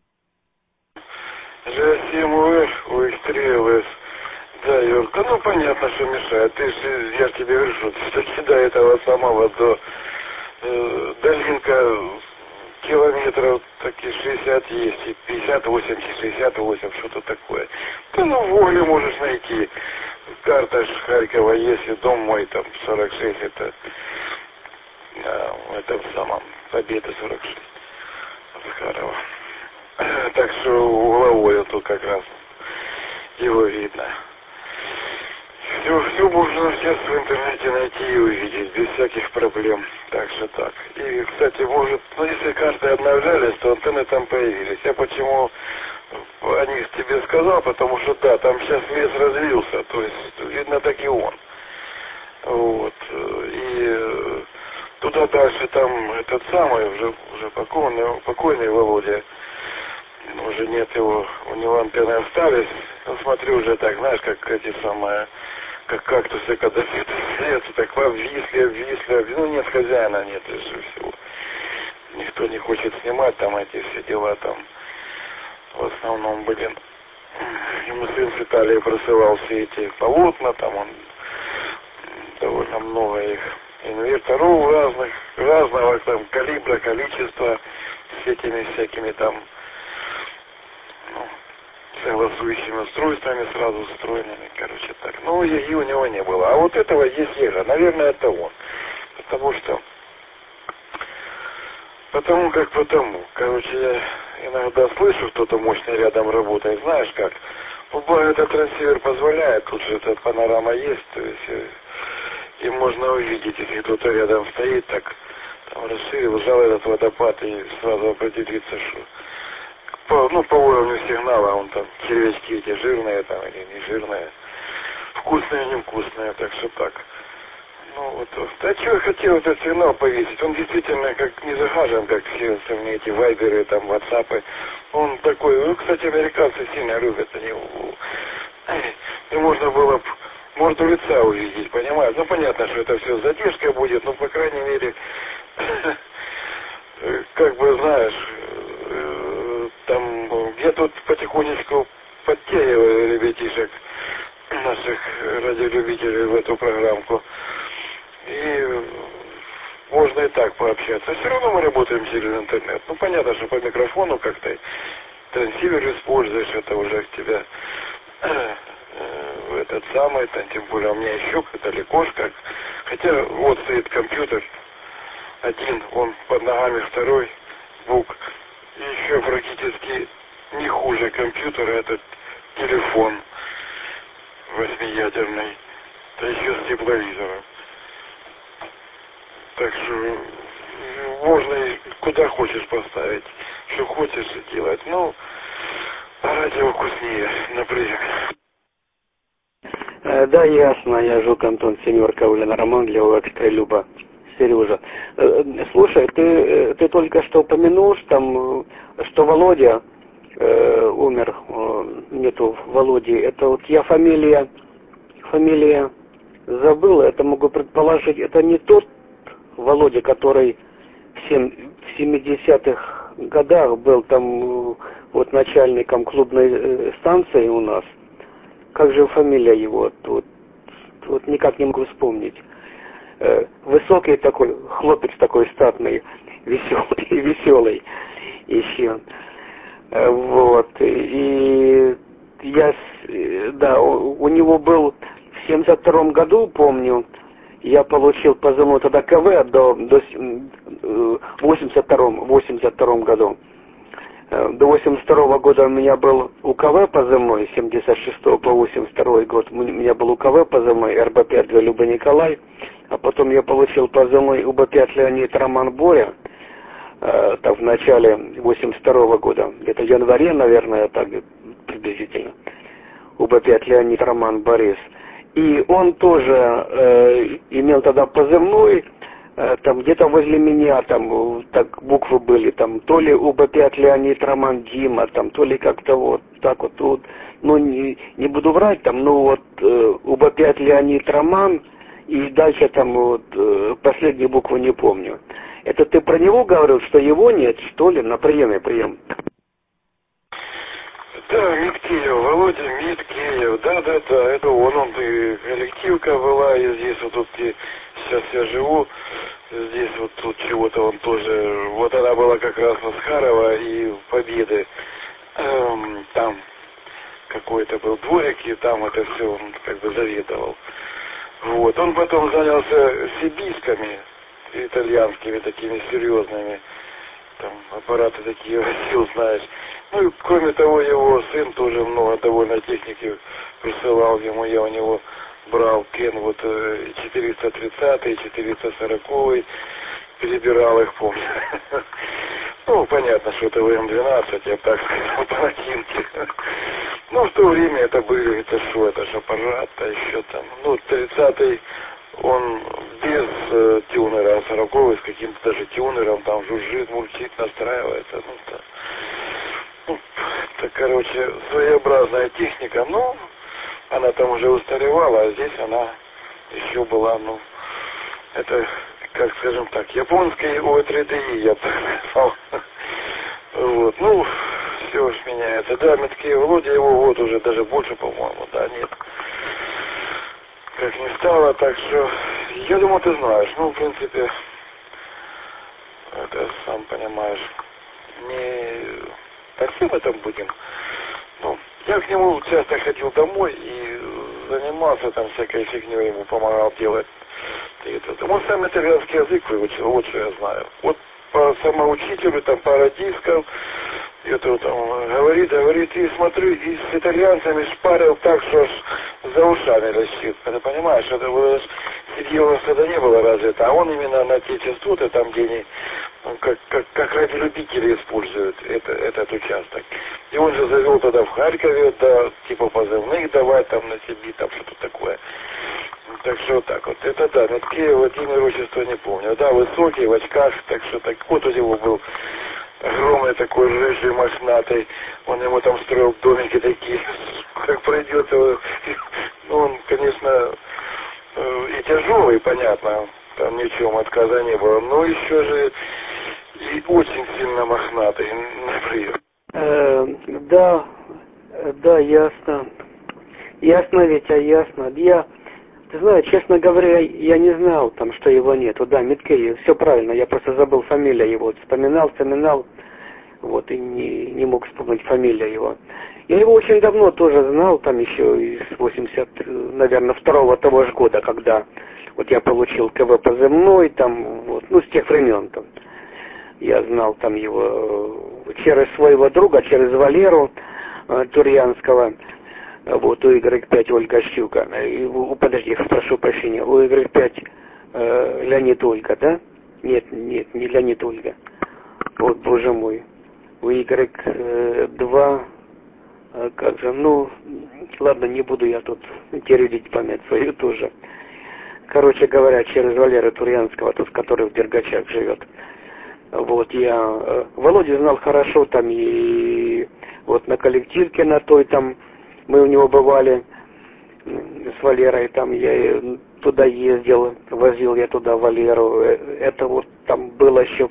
Же у Экстра Да, Юрка, ну понятно, что мешает. Ты же, я же тебе говорю, что все-таки до этого самого, до э, долинка километров такие шестьдесят есть, и пятьдесят восемь, шестьдесят восемь, что-то такое. Ты ну в воле можешь найти. Карта Харькова есть, и дом мой там сорок шесть, это э, в этом самом Победа сорок шесть. Захарова. Так что угловой тут как раз его видно. Все, все можно сейчас в интернете найти и увидеть, без всяких проблем. Так что так. И, кстати, может, ну, если карты обновлялись, то антенны там появились. Я почему о них тебе сказал, потому что, да, там сейчас лес развился, то есть, видно, так и он. Вот. И туда дальше там этот самый, уже, уже покойный, покойный Володя, уже нет его, у него антенны остались. Ну, смотрю, уже так, знаешь, как эти самые, как кактусы, когда светятся, так обвисли, обвисли, ну, нет хозяина, нет, и всего. Никто не хочет снимать там эти все дела там. В основном, блин. ему сын с Италии присылал все эти полотна, там он довольно много их инверторов разных, разного там калибра, количества, с этими всякими там, ну, согласующими устройствами сразу встроенными, короче так. Ну, ЕГИ у него не было. А вот этого есть ЕГА. Наверное, это он. Потому что... Потому как потому. Короче, я иногда слышу, кто-то мощный рядом работает. Знаешь как? Ну, благо этот трансивер позволяет. Тут же эта панорама есть. То есть... И можно увидеть, если кто-то рядом стоит, так там расширил, сжал этот водопад и сразу определиться, что... По, ну, по уровню сигнала, он там, червячки эти жирные там или не жирные, вкусные, невкусные, так что так. Ну, вот, а что я хотел этот сигнал повесить? Он действительно как не загажен, как все остальные эти вайберы, там, ватсапы. Он такой, ну, кстати, американцы сильно любят, они, и можно было бы морду лица увидеть, понимаешь? Ну, понятно, что это все с задержкой будет, но, по крайней мере, как бы, знаешь, там, я тут потихонечку подтягиваю ребятишек, наших радиолюбителей в эту программку. И можно и так пообщаться. Все равно мы работаем через интернет. Ну, понятно, что по микрофону как-то трансивер используешь, это уже к тебя в этот самый, там, тем более у меня еще далеко ж как. Хотя вот стоит компьютер, один, он под ногами второй, звук. И еще практически не хуже компьютера этот телефон восьмиядерный, да еще с тепловизором. Так что можно и куда хочешь поставить, что хочешь и делать. Ну, а радио вкуснее, например. Э, да, ясно, я Жук Антон, семерка, Ульяна Роман, для Экстра Люба, Сережа. Э, слушай, ты, ты только что упомянул, что, что Володя э, умер, э, нету Володи. Это вот я фамилия, фамилия забыл, это могу предположить, это не тот Володя, который в, сем, в семидесятых годах был там вот начальником клубной станции у нас. Как же фамилия его? Вот, вот никак не могу вспомнить. Э, высокий такой, хлопец такой статный, веселый, веселый еще. Э, вот. И я, да, у, у него был в семьдесят втором году, помню, я получил позывной тогда КВ до, до восемьдесят втором, восемьдесят втором году. До восемьдесят второго года у меня был УКВ позывной, с семьдесят шестого по восемьдесят второй год у меня был УКВ позывной, эр бэ пять для Люба Николай, а потом я получил позывной у бэ пять Леонид Роман Боря, э, так в начале восемьдесят второго года, где-то в январе, наверное, так приблизительно, у бэ пять Леонид Роман Борис. И он тоже э, имел тогда позывной, э, там где-то возле меня, там так буквы были, там то ли у бэ пять Леонид Роман Дима, там то ли как-то вот так вот, вот ну не, не буду врать, там, ну вот э, у бэ пять Леонид Роман, и дальше там вот э, последние буквы не помню. Это ты про него говорил, что его нет, что ли, на приеме прием? Да, Миткеев, Володя Миткеев, да-да-да, это он, он и коллективка была, и здесь вот тут, и сейчас я живу, здесь вот тут чего-то он тоже, вот она была как раз на Схарова и Победы, эм, там какой-то был дворик, и там это все он как бы заведовал. Вот, он потом занялся сибисками, итальянскими такими серьезными, там аппараты такие возил, знаешь. Ну и кроме того, его сын тоже много довольно техники присылал ему, я у него брал Кен вот четыреста тридцатый, четыреста сороковый, перебирал их, помню. Ну, понятно, что это вэ эм двенадцать, я так сказал, по латинке. Ну, в то время это были, это что, это же аппарат, а еще там, ну, тридцатый, он без э, тюнера, а сороковый с каким-то даже тюнером, там жужжит, мурчит, настраивается, ну, то, ну, это, короче, своеобразная техника, но она там уже устаревала, а здесь она еще была, ну, это, как скажем так, японский о три дэ и, я бы так сказал. Вот, ну, все меняется. Да, метки Володя, его вот уже даже больше, по-моему, да, нет. Как не стало, так что, я думаю, ты знаешь, ну, в принципе, это сам понимаешь, не такси в этом будем. Ну, я к нему часто ходил домой и занимался там всякой фигней, ему помогал делать. И это. Он сам итальянский язык выучил, вот что я знаю. Вот по самоучителю, там, по радискам, это там говорит, говорит, и смотрю, и с итальянцами шпарил так, что аж за ушами расчет. Ты понимаешь, это было, сидел у нас тогда не было развито, а он именно на те частоты, там, где они, ну, как, как, как радиолюбители используют это, этот участок. И он же завел тогда в Харькове, да, типа позывных давать там на себе, там что-то такое. Так что вот так вот. Это да, Меткеев Владимир отчество не помню. Да, высокий, в очках, так что так. Вот у него был огромный такой рыжий, мохнатый. Он ему там строил домики такие. Как пройдет его. Ну, он, конечно, и тяжелый, понятно. Там ни в чем отказа не было. Но еще же и очень сильно мохнатый. Например. Э, да, да, ясно. Ясно, Витя, ясно. Я... Ты знаешь, честно говоря, я не знал, там, что его нету. Да, Меткеев, все правильно, я просто забыл фамилию его. Вот, вспоминал, вспоминал, вот, и не, не мог вспомнить фамилию его. Я его очень давно тоже знал, там еще из восемьдесят, наверное, второго того же года, когда вот я получил КВ позывной, там, вот, ну, с тех времен там. Я знал там его через своего друга, через Валеру э, Турьянского. Вот, у Y пять Ольга Щука. И, у, подожди, прошу прощения, у Y пять э, Леонид Ольга, да? Нет, нет, не Леонид Ольга. Вот, боже мой. У Y два, э, как же, ну, ладно, не буду я тут теребить память свою тоже. Короче говоря, через Валеры Турьянского, тот, который в Дергачах живет. Вот, я э, Володю знал хорошо, там, и вот на коллективке на той, там, мы у него бывали с Валерой, там я туда ездил, возил я туда Валеру. Это вот там было еще,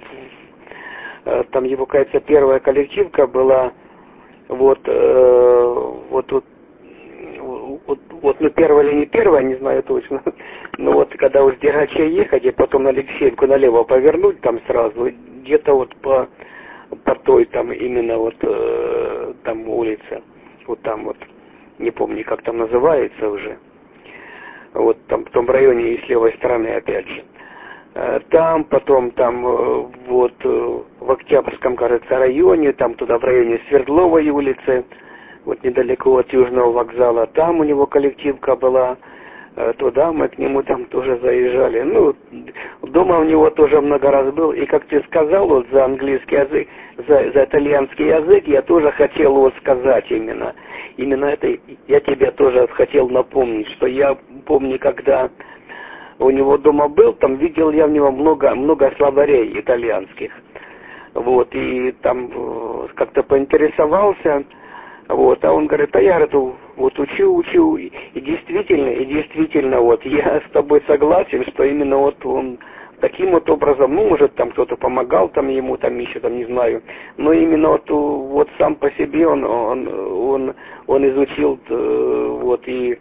там его, кажется, первая коллективка была, вот, вот, вот, вот, вот, ну первая или не первая, не знаю точно, но вот когда уж с Дергача ехать и потом на Алексеевку налево повернуть там сразу, где-то вот по, по той там именно вот там улице, вот там вот. Не помню, как там называется уже. Вот там в том районе и с левой стороны опять же. Там, потом там вот в Октябрьском, кажется, районе, там туда в районе Свердловой улицы, вот недалеко от Южного вокзала, там у него коллективка была. Туда мы к нему там тоже заезжали. Ну, дома у него тоже много раз был. И как ты сказал, вот за английский язык, за, за итальянский язык, я тоже хотел вот сказать именно. Именно это я тебе тоже хотел напомнить, что я помню, когда у него дома был, там видел я в него много, много словарей итальянских. Вот, и там как-то поинтересовался. Вот, а он говорит, а я эту вот учу, учу, и действительно, и действительно, вот, я с тобой согласен, что именно вот он таким вот образом, ну, может, там кто-то помогал там ему, там еще, там, не знаю, но именно вот, вот сам по себе он, он, он, он изучил, вот, и,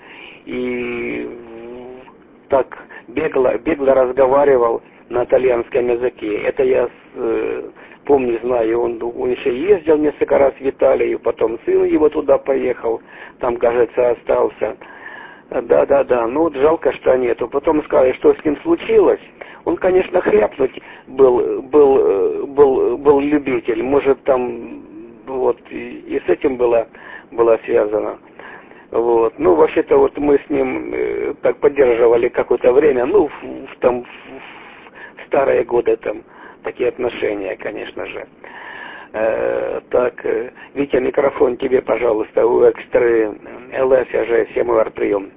и так бегло, бегло разговаривал на итальянском языке. Это я помню, знаю, он, он еще ездил несколько раз в Италию, потом сын его туда поехал, там, кажется, остался. Да, да, да, ну вот жалко, что нету. Потом сказали, что с ним случилось. Он, конечно, хряпнуть был, был, был, был любитель. Может, там, вот, и, и с этим было, было связано. Вот. Ну, вообще-то, вот мы с ним э, так поддерживали какое-то время, ну, в, в, там, в, в старые годы, там, такие отношения, конечно же. Э, так, э, Витя, микрофон тебе, пожалуйста, у экстры ЛС же семь ар прием.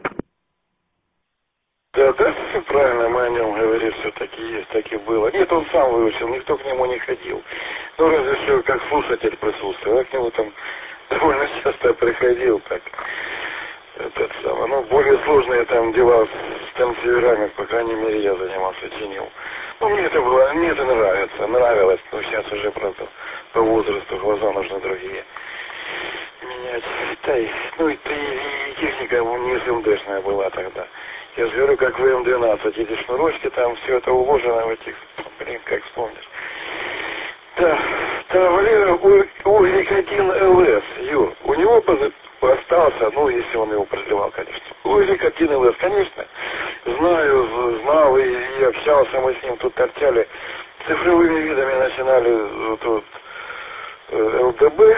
Да, да, все правильно, мы о нем говорим, все таки есть, так и было. Нет, он сам выучил, никто к нему не ходил. Ну, разве что как слушатель присутствовал, я к нему там довольно часто приходил, так, этот самый, ну, более сложные там дела с танцеверами, по крайней мере, я занимался, чинил. Ну, мне это было, мне это нравится, нравилось, но сейчас уже, правда, по возрасту глаза нужны другие. менять. Да, и, ну и, и техника не СМДшная была тогда. Я же говорю, как в М двенадцать, эти шнурочки, там все это уложено в этих, блин, как вспомнишь. Да, да, Валера, у один эл эс, Юр, у него остался, ну, если он его продлевал, конечно. У один эл эс, конечно, знаю, знал и, и общался, мы с ним тут торчали. Цифровыми видами начинали тут эл дэ бэ,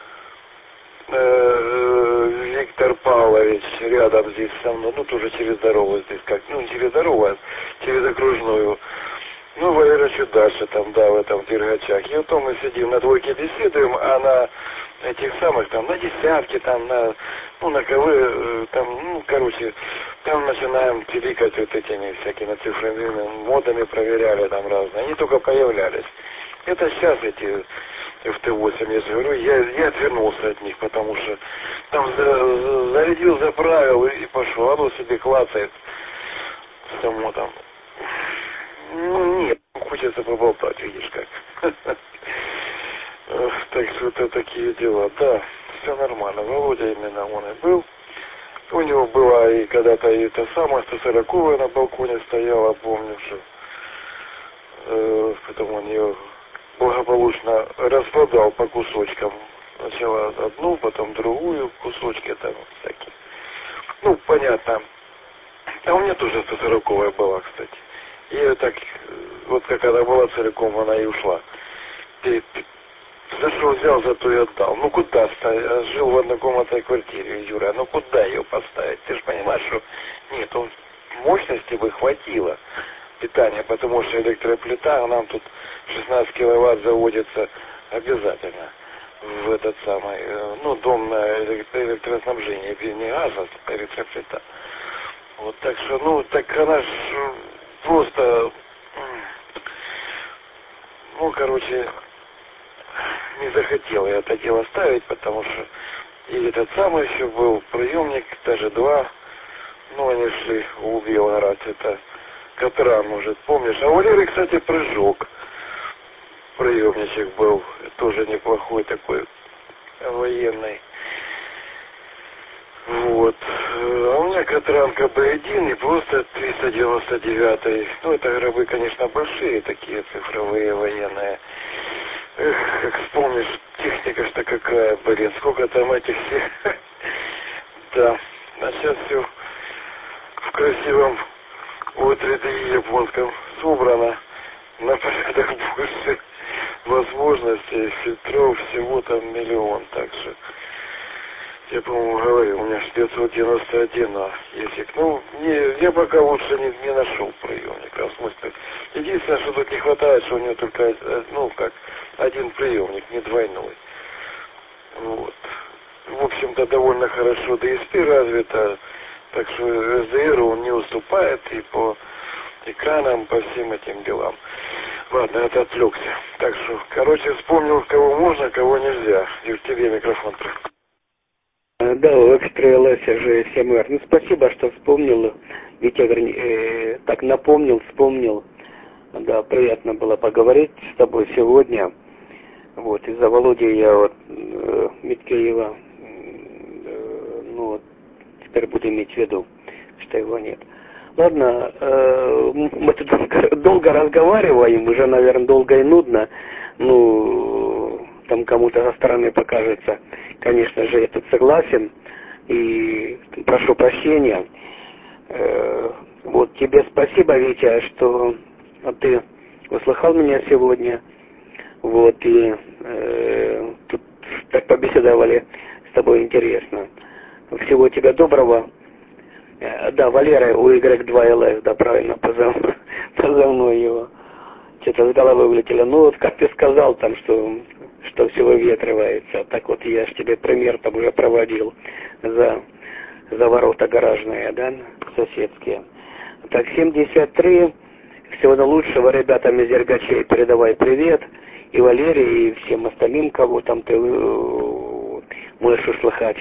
Виктор Павлович рядом здесь со мной, ну тоже через дорогу здесь, как, ну не через дорогу, а через окружную. Ну, Валера чуть дальше там, да, в этом Дергачах. И вот мы сидим на двойке беседуем, а на этих самых там, на десятке, там, на, ну, на КВ, там, ну, короче, там начинаем пиликать вот этими всякими цифровыми модами, проверяли там разные. Они только появлялись. Это сейчас эти эф тэ восемь, я же говорю, я, я отвернулся от них, потому что там за, за, зарядил, заправил и, и пошел. Оно себе клацает само там. Ну, нет, хочется поболтать, видишь как. Так что это такие дела. Да, все нормально. Володя именно он и был. У него была и когда-то и та самая сто сороковая на балконе стояла, помню, что э, потом он ее благополучно распродал по кусочкам. Сначала одну, потом другую, кусочки там всякие. Ну, понятно. А у меня тоже сто сороковая была, кстати. И так, вот как она была целиком, она и ушла. И, за что взял, зато и отдал. Ну куда ставить? Жил в однокомнатной квартире, Юра. Ну куда ее поставить? Ты же понимаешь, что нет, он, мощности бы хватило питания, потому что электроплита, нам тут шестнадцать киловатт заводится обязательно в этот самый, ну, дом на электроснабжение, не газ, а электроплита. Вот так что, ну, так она ж просто, ну, короче, не захотел я это дело ставить, потому что и этот самый еще был приемник, даже два, ну, они шли у Белгород, это Катран, может, помнишь. А у Валеры, кстати, прыжок, приемничек был, тоже неплохой такой, военный. Вот. А у меня Катран ка бэ один и просто триста девяносто девять. Ну, это гробы, конечно, большие, такие цифровые, военные. Эх, как вспомнишь, техника что какая, блин, сколько там этих всех. Да, а сейчас все в красивом о три дэ японском собрано, на порядок больше возможностей, фильтров, всего там миллион, так что я, по-моему, говорил, у меня девятьсот девяносто один, а если, ну, не, я пока лучше не, не нашел приемника, в смысле, единственное, что тут не хватает, что у него только, ну, как, один приемник, не двойной, вот, в общем-то, довольно хорошо ди эс пи развито, так что эс дэ эр он не уступает и по экранам, по всем этим делам. Ладно, это отвлекся. Так что, короче, вспомнил, кого можно, кого нельзя. И в тебе микрофон. Да, в экстра эл эс же семь эр. Ну, спасибо, что вспомнил. Витя, э, так напомнил, вспомнил. Да, приятно было поговорить с тобой сегодня. Вот, из-за Володи я вот э, Миткеева, э, ну вот, теперь буду иметь в виду, что его нет. Ладно, э, мы тут долго разговариваем, уже, наверное, долго и нудно. Ну, там кому-то со стороны покажется. Конечно же, я тут согласен и прошу прощения. Э, вот тебе спасибо, Витя, что ты услыхал меня сегодня. Вот, и э, тут так побеседовали с тобой интересно. Всего тебе доброго. Э, да, Валера, у игрек два эл эс, да, правильно, позов, позывной его. Что-то с головы вылетело. Ну, вот как ты сказал там, что, что все выветривается. Так вот, я ж тебе пример там уже проводил за, за ворота гаражные, да, соседские. Так, семьдесят три. Всего наилучшего ребятам из Дергачей передавай привет. И Валерии, и всем остальным, кого там ты э, можешь услыхать.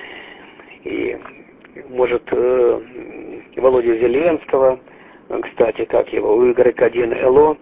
И, может, э, Володя Зеленского, кстати, как его, у игрек один эл о.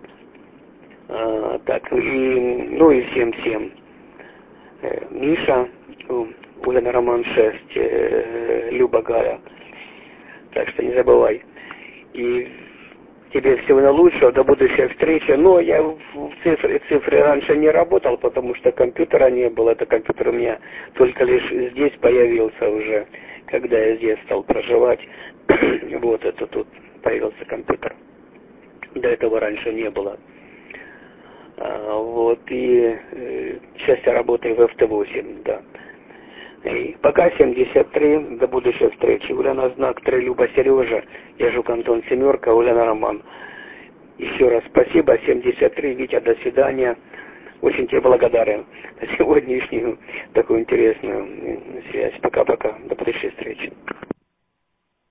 Э, так, и, ну и всем-всем. Э, Миша, Ульяна Роман шесть, э, Люба Гая. Так что не забывай. И тебе всего наилучшего, до будущей встречи. Но я в цифре, цифре раньше не работал, потому что компьютера не было. Это компьютер у меня только лишь здесь появился уже, когда я здесь стал проживать. Вот это тут появился компьютер. До этого раньше не было. А, вот, и э, сейчас я работаю в эф тэ восемь, да. И пока семьдесят три, до будущей встречи. Ульяна знак три, Люба Сережа, я Жук Антон семерка, Ульяна Роман. Еще раз спасибо, семьдесят три, Витя, до свидания. Очень тебе благодарен за сегодняшнюю такую интересную связь. Пока-пока, до будущей встречи.